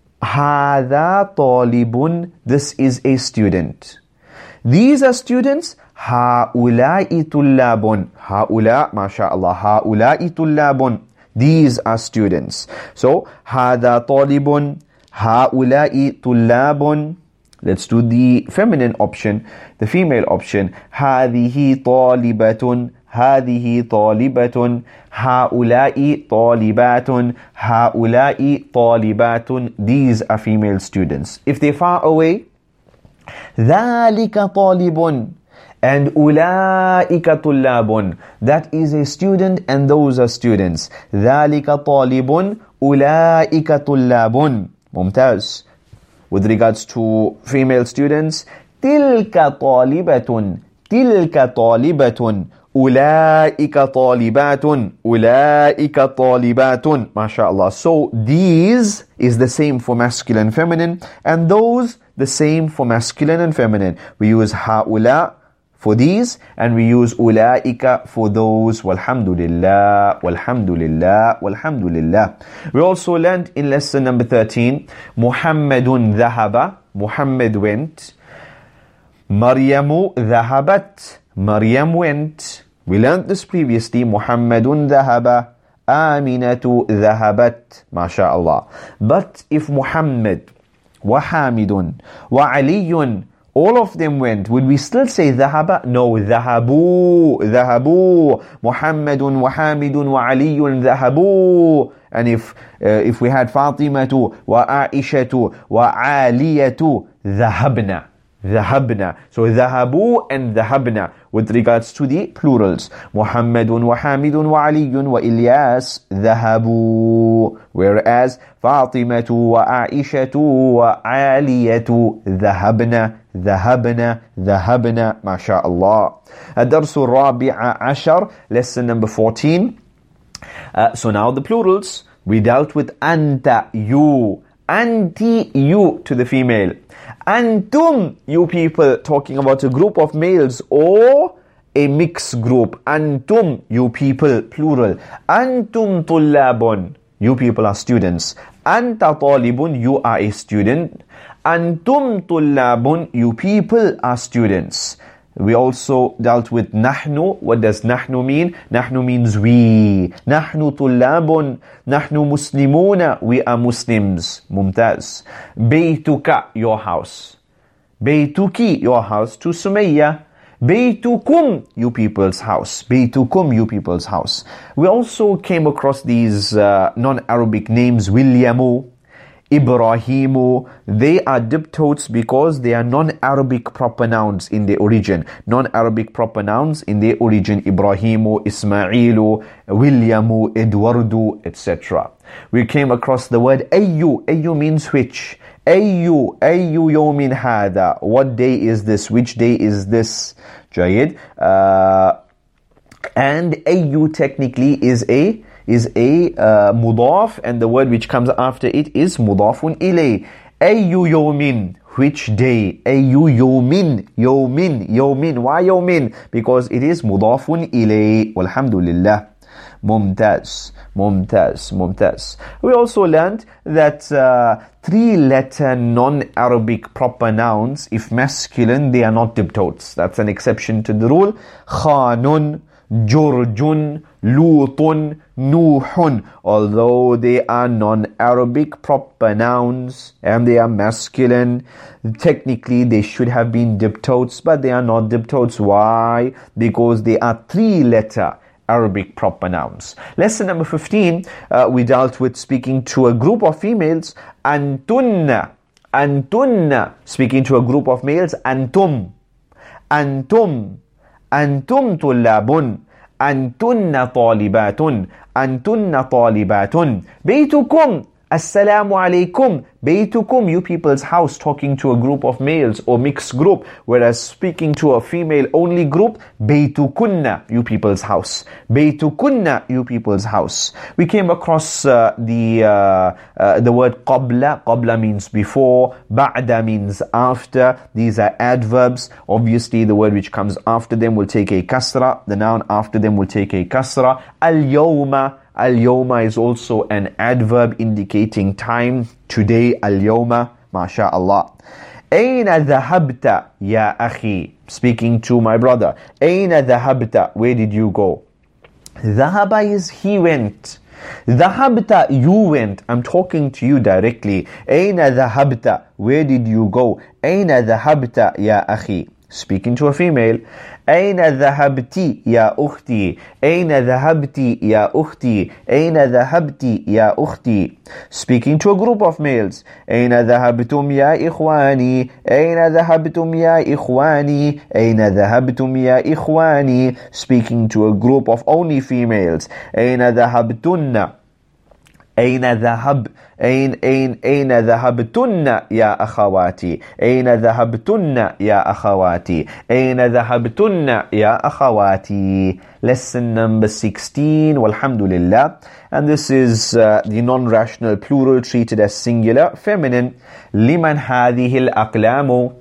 هذا طالب. This is a student. These are students. هؤلاء طلاب. هؤلاء, mashallah. هؤلاء طلاب. These are students. So, هذا طالب. هؤلاء طلاب. Let's do the feminine option, the female option. هذه طالبة. هذه طالبة. هؤلاء طالبات. هؤلاء طالبات. These are female students. If they're far away, ذلك طالب. And أولئك طلاب. That is a student and those are students. ذلك طالب. أولئك طلاب. ممتاز. With regards to female students, تلك طالبة. تلك طالبة. أولئك طالبات أولئك طالبات MashaAllah. So these is the same for masculine and feminine, and those the same for masculine and feminine. We use هؤلاء for these, and we use أولئك for those. Walhamdulillah, walhamdulillah, walhamdulillah. We also learned in lesson number thirteen, Muhammadun dhahaba, Muhammad went. Maryamu dhahabat, Maryam went. We learned this previously. Muhammadun dhahaba, Aminatu dhahabat. MashaAllah. But if Muhammad, wa Hamidun, wa Aliyun, all of them went, would we still say dhahaba? No, dhahabu, dhahabu. Muhammadun wa Hamidun wa Aliyun dhahabu. And if uh, if we had Fatimatu wa Aishatu wa Aliyatu dhahabna. Dhahabna. So dhahabu and dhahabna with regards to the plurals. Muhammadun wa Hamidun wa Aliyun wa Ilyas dhahabu. Whereas Fatimatu wa Aishatu wa Aliyatu dhahabna. ذهبنا ذهبنا ما شاء الله. الدرس الرابع عشر, lesson number fourteen. Uh, so now the plurals. We dealt with anta, you, anti, you to the female, antum, you people, talking about a group of males or a mixed group. Antum, you people, plural. Antum tullabun, you people are students. Anta talibun, you are a student. Antum tullabun, you people are students. We also dealt with nahnu. What does nahnu mean? Nahnu means we. Nahnu tullabun, nahnu muslimuna, we are Muslims. Mumtaz. Baytuka, your house. Baytuki, your house. To Sumayya. Baytukum, you people's house. Baytukum, you people's house. We also came across these uh, non-Arabic names. Williamu, Ibrahimu. They are diptotes because they are non-Arabic proper nouns in their origin. Non-Arabic proper nouns in their origin. Ibrahimu, Ismailu, Williamu, Eduardo, et cetera. We came across the word Ayyu. Ayyu means which. Ayyu, Ayyu yawmin hada. What day is this? Which day is this? Jayid. Uh, and Ayyu technically is a is a uh, mudaf, and the word which comes after it is mudafun ilay. Ayyu yawmin, which day? Ayyu yawmin, yawmin, yawmin. Why yawmin? Because it is mudafun ilay. Walhamdulillah. Mumtaz, mumtaz, mumtaz. We also learned that uh, three-letter non-Arabic proper nouns, if masculine, they are not diptotes. That's an exception to the rule. Khanun, Jurjun, Lutun, Nuhun. Although they are non-Arabic proper nouns and they are masculine, technically they should have been diptotes, but they are not diptotes. Why? Because they are three-letter Arabic proper nouns. Lesson number fifteen, uh, we dealt with speaking to a group of females. Antunna, antunna, speaking to a group of males. Antum, antum, antum tullabun, antunna talibatun, antunna talibatun. Baytukum, assalamu alaikum. Baytukum, you people's house, talking to a group of males or mixed group, whereas speaking to a female only group, Baytukunna, you people's house. Baytukunna, you people's house. We came across uh, the uh, uh, the word qabla. Qabla means before, ba'da means after. These are adverbs. Obviously the word which comes after them will take a kasra, the noun after them will take a kasra. Al-yawma, Al-yawma is also an adverb indicating time. Today, al-yawma, masha'Allah. Aina dhahabta, ya akhi. Speaking to my brother. Aina dhahabta, where did you go? Dhahaba is he went. Dhahabta, you went. I'm talking to you directly. Aina dhahabta, where did you go? Aina dhahabta, ya akhi. Speaking to a female. أين ذهبتي يا أختي أين ذهبتي يا أختي أين ذهبتي يا أختي. Speaking to a group of males. أين ذهبتم يا إخواني أين ذهبتم يا إخواني أين ذهبتم يا إخواني. Speaking to a group of only females. أين ذهبتن أين ذهب أين أين أين ذهبتن يا أخواتي أين ذهبتن يا أخواتي أين ذهبتن يا أخواتي. Lesson number sixteen, walhamdulillah. And this is uh, the non-rational plural treated as singular, feminine. لمن هذه الأقلام.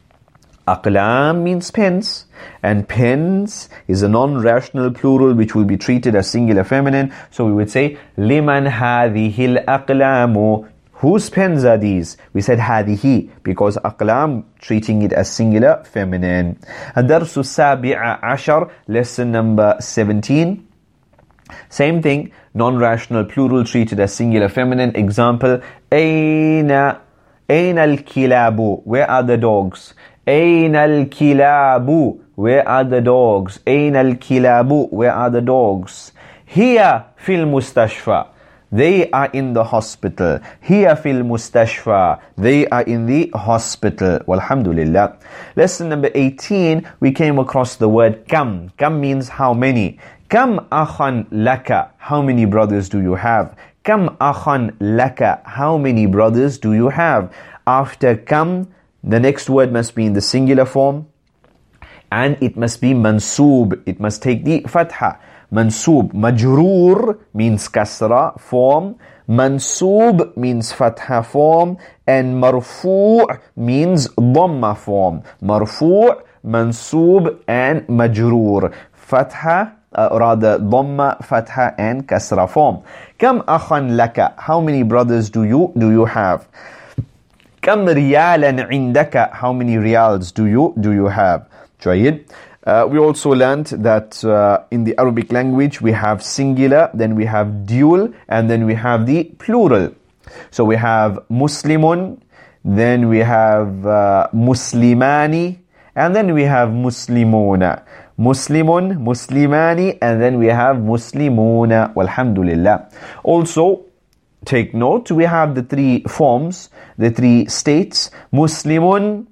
Aqlam means pens, and pens is a non-rational plural which will be treated as singular feminine. So we would say liman hadhihi al-aqlamu. Whose pens are these? We said hadhihi because aqlam, treating it as singular feminine. الدرس السابع عشر, lesson number seventeen. Same thing, non-rational plural treated as singular feminine. Example, أين أين الكلاب. Where are the dogs? أين الكلاب. Where are the dogs? أين الكلاب. Where are the dogs? هي في المستشفى. They are in the hospital. هي في المستشفى. They are in the hospital. Walhamdulillah. Lesson number eighteen, we came across the word kam. Kam means how many. Kam akhan laka. How many brothers do you have? Kam akhan laka. How many brothers do you have? After kam, the next word must be in the singular form, and it must be mansoob. It must take the fatha. Mansoob. Majroor means kasra form. Mansoob means fatha form. And marfu' means dhamma form. Marfu', mansoob, and majroor. Fatha, uh, rather dhamma, fatha, and kasra form. Kam akhan laka. How many brothers do you do you have? Kam riyalan indaka. How many riyals do you do you have? Jayid. Uh, we also learned that uh, in the Arabic language we have singular, then we have dual, and then we have the plural. So we have Muslimun, then we have uh, Muslimani, and then we have Muslimuna. Muslimun, Muslimani, and then we have Muslimuna. Walhamdulillah. Also, take note, we have the three forms, the three states, Muslimun,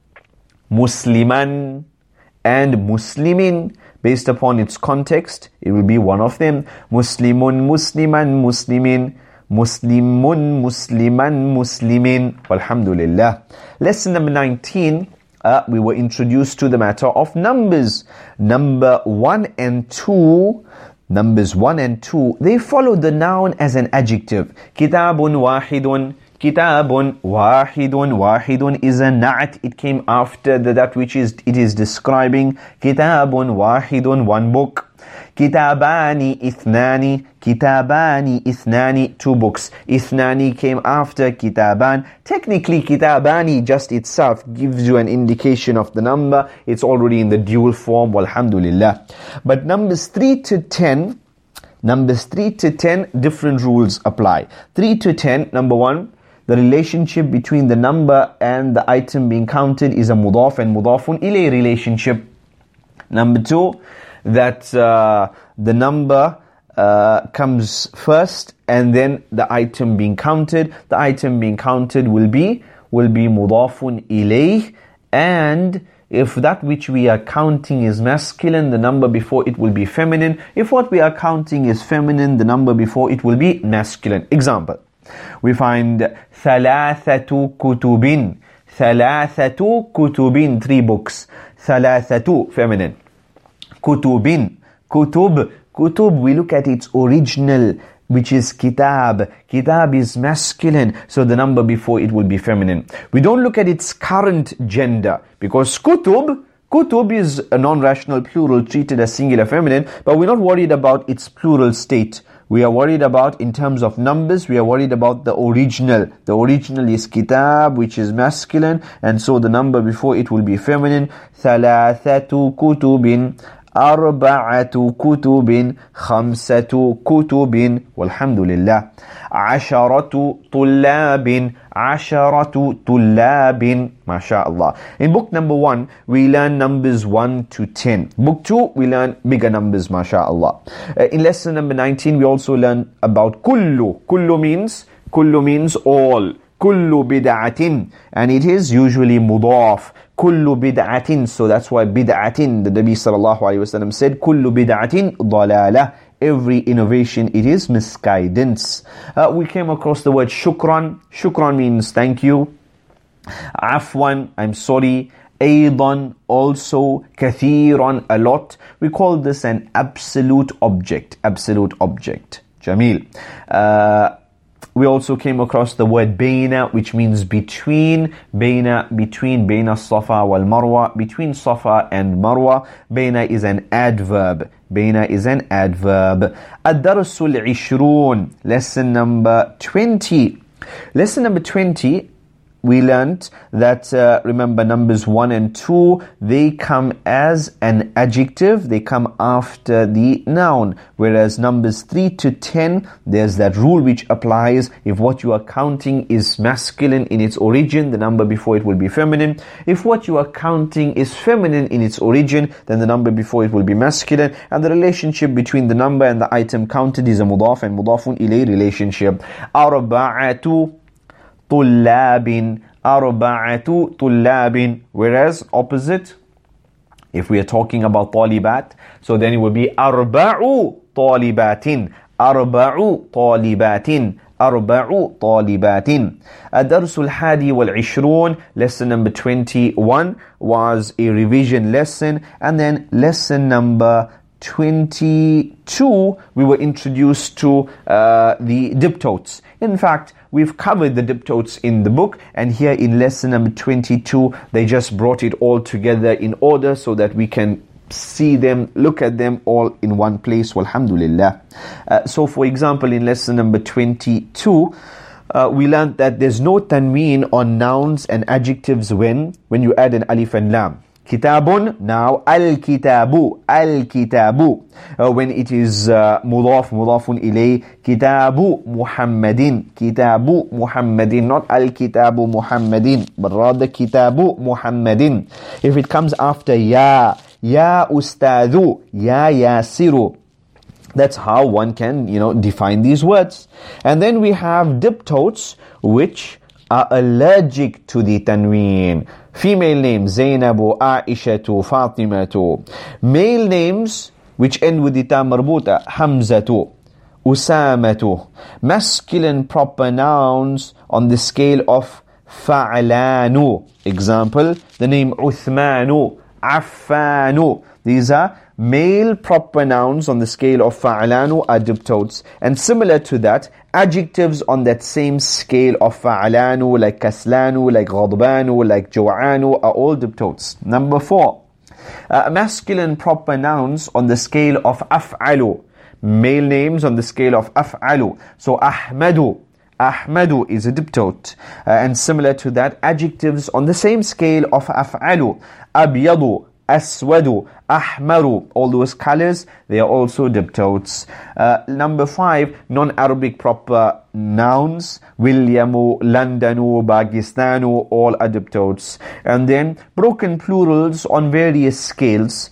Musliman, and Muslimin. Based upon its context, it will be one of them. Muslimun, Musliman, Muslimin. Muslimun, Musliman, Muslimin. Walhamdulillah. Lesson number nineteen, uh, we were introduced to the matter of numbers. Number one and two, numbers one and two, they follow the noun as an adjective. Kitabun wahidun. Kitabun wahidun. Wahidun is a na'at. It came after the, that which is it is describing. Kitabun wahidun, one book. Kitabani ithnani. Kitabani ithnani, two books. Ithnani came after kitaban. Technically, kitabani just itself gives you an indication of the number. It's already in the dual form. Walhamdulillah. But numbers three to ten, numbers three to ten, different rules apply. three to ten, number one, the relationship between the number and the item being counted is a mudaf and mudafun ilay relationship. Number two, that uh, the number uh, comes first and then the item being counted. The item being counted will be will be mudafun ilayh, and if that which we are counting is masculine, the number before it will be feminine. If what we are counting is feminine, the number before it will be masculine. Example, we find thalathatu kutubin. Thalathatu kutubin, three books. Thalathatu, feminine. Kutubin, kutub, kutub, we look at its original, which is kitab. Kitab is masculine, so the number before it will be feminine. We don't look at its current gender, because kutub, kutub is a non-rational plural treated as singular feminine, but we're not worried about its plural state. We are worried about, in terms of numbers, we are worried about the original. The original is kitab, which is masculine, and so the number before it will be feminine. Thalathatu kutubin. Arba'atu kutubin. Khamsatu kutubin. Walhamdulillah. Asharatu tullabin. Asharatu tullabin. MashaAllah. In book number one, we learn numbers one to ten. Book two, we learn bigger numbers, MashaAllah. Uh, in lesson number nineteen, we also learn about kullu. Kullu means, kullu means all. Kullu bid'atin. And it is usually mudaf. Kullu bid'atin. So that's why bid'atin, the Nabi sallallahu alayhi wa sallam said, Kullu bid'atin dalalah. every innovation, it is misguidance. Uh, we came across the word shukran. Shukran means thank you. Afwan, I'm sorry. Aidan, also. Kathiran, a lot. We call this an absolute object. Absolute object. Jamil. Uh, we also came across the word bayna, which means between. Bayna, between. Bayna Safa wal Marwa. Between Safa and Marwa. Bayna is an adverb. Bayna is an adverb. Ad-Darsul Ishrun. Lesson number twenty. Lesson number twenty. We learnt that, uh, remember, numbers one and two, they come as an adjective, they come after the noun. Whereas numbers three to ten, there's that rule which applies. If what you are counting is masculine in its origin, the number before it will be feminine. If what you are counting is feminine in its origin, then the number before it will be masculine. And the relationship between the number and the item counted is a mudaf and mudafun ilay relationship. Arba'atu Tullabin, arba'atu tullabin. Whereas opposite, if we are talking about talibat, so then it will be arba'u talibatin, arba'u talibatin, arba'u talibatin. Ad-Darsul Hadi wal Ishrun, lesson number twenty-one was a revision lesson, and then lesson number twenty-two, we were introduced to uh, the diptotes. In fact, we've covered the diptotes in the book, and here in lesson number twenty-two, they just brought it all together in order so that we can see them, look at them all in one place. Walhamdulillah. Uh, so for example, in lesson number twenty-two, uh, we learned that there's no tanween on nouns and adjectives when, when you add an alif and lam. Kitabun, now al-kitabu, al-kitabu. Uh, when it is uh, mudaf, mudafun ilay, kitabu Muhammadin, kitabu Muhammadin, not al-kitabu Muhammadin, but rather kitabu Muhammadin. If it comes after ya, ya ustadhu, ya yasiru, that's how one can, you know, define these words. And then we have diptotes which are allergic to the tanween. Female names, Zainabu, Aishatu, Fatimatu. Male names which end with the ta marbuta, Hamzatu, Usamatu. Masculine proper nouns on the scale of Fa'lanu. Example, the name Uthmanu, Affanu. These are male proper nouns on the scale of Fa'lanu are diptotes. And similar to that, adjectives on that same scale of Fa'lanu, like Kaslanu, like Ghadbanu, like Ju'anu, are all diptotes. Number four, uh, masculine proper nouns on the scale of Af'alu. Male names on the scale of Af'alu. So Ahmadu, Ahmadu is a diptote. Uh, and similar to that, adjectives on the same scale of Af'alu. Abyadu, Aswadu, Ahmaru, all those colors, they are also diptotes. Uh, number five, non-Arabic proper nouns, Williamu, Londonu, Pakistanu, all are diptotes. And then broken plurals on various scales,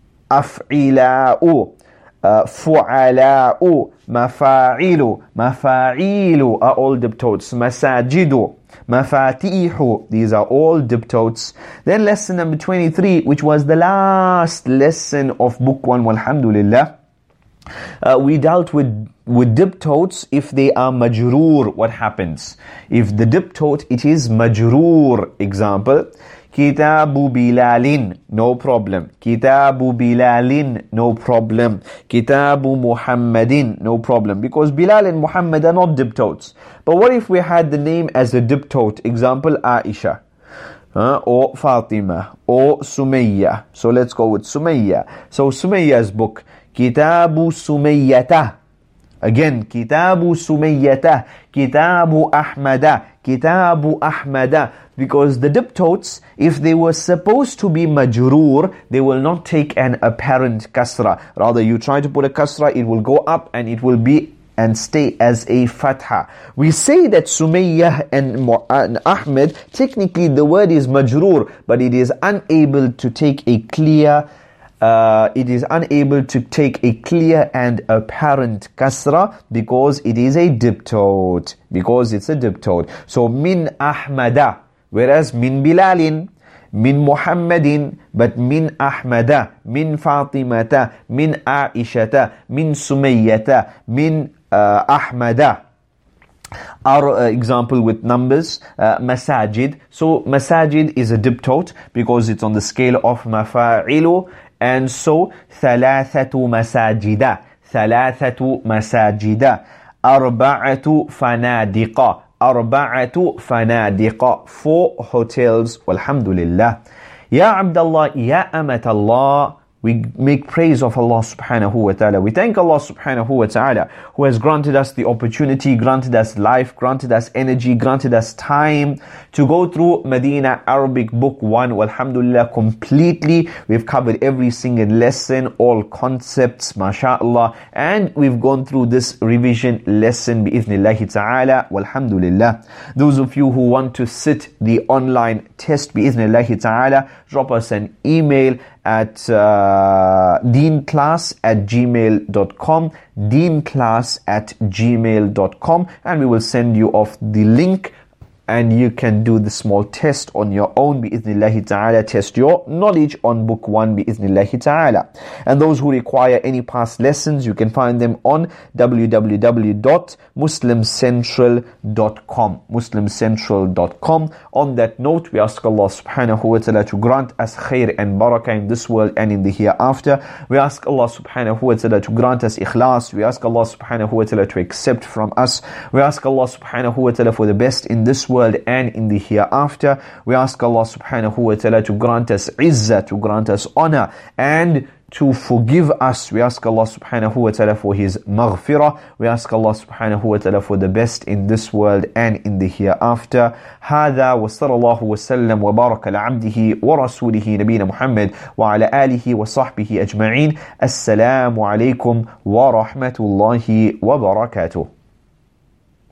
Af'ila'u, uh, Fu'ala'u, Mafa'ilu, Mafa'ilu are all diptotes. Masajidu, Mafatihu, these are all diptotes. Then lesson number twenty-three, which was the last lesson of book one, walhamdulillah. Uh, we dealt with, with diptotes. If they are majroor, what happens? If the diptote, it is majroor. Example, Kitabu Bilalin, no problem. Kitabu Bilalin, no problem. Kitabu Muhammadin, no problem. Because Bilal and Muhammad are not diptotes. But what if we had the name as a diptote? Example, Aisha, uh, or Fatima, or Sumayya. So let's go with Sumayya. So Sumayya's book, Kitabu Sumayyata. Again, Kitabu Sumayyata, Kitabu Ahmada, Kitabu Ahmada. Because the diptotes, if they were supposed to be majroor, they will not take an apparent kasra. Rather, you try to put a kasra, it will go up and it will be and stay as a fatha. We say that Sumayyah and, and Ahmed, technically the word is majroor, but it is unable to take a clear Uh, it is unable to take a clear and apparent kasra because it is a diptote. Because it's a diptote. So min Ahmada, whereas min Bilalin, min Muhammadin, but min Ahmada, min Fatimata, min Aishata, min Sumayyata, min uh, Ahmada. Our uh, example with numbers, uh, masajid. So masajid is a diptote because it's on the scale of mafa'ilu, and so thalathatu masajida, thalathatu masajida, arba'atu fanadiqa, arba'atu fanadiqa, four hotels. Walhamdulillah. Ya Abdullah, ya Amatallah. We make praise of Allah subhanahu wa ta'ala. We thank Allah subhanahu wa ta'ala who has granted us the opportunity, granted us life, granted us energy, granted us time to go through Medina Arabic Book one. Walhamdulillah, completely. We've covered every single lesson, all concepts, mashallah. And we've gone through this revision lesson, bi'ithnillahi ta'ala. Walhamdulillah. Those of you who want to sit the online test, bi'ithnillahi ta'ala, drop us an email at uh, deenclass at gmail dot com, deenclass at gmail dot com, and we will send you off the link, and you can do the small test on your own, bi'ithnillahi ta'ala, test your knowledge on book one, bi'ithnillahi ta'ala. And those who require any past lessons, you can find them on w w w dot muslim central dot com, muslim central dot com. On that note, we ask Allah subhanahu wa ta'ala to grant us khair and barakah in this world and in the hereafter. We ask Allah subhanahu wa ta'ala to grant us ikhlas. We ask Allah subhanahu wa ta'ala to accept from us. We ask Allah subhanahu wa ta'ala for the best in this world and in the hereafter. We ask Allah subhanahu wa ta'ala to grant us izzah, to grant us honor, and to forgive us. We ask Allah subhanahu wa ta'ala for His maghfirah. We ask Allah subhanahu wa ta'ala for the best in this world and in the hereafter. هذا وصلى الله وسلم وبارك على عبده ورسوله نبينا محمد وعلى آله وصحبه أجمعين. السلام عليكم ورحمة الله وبركاته.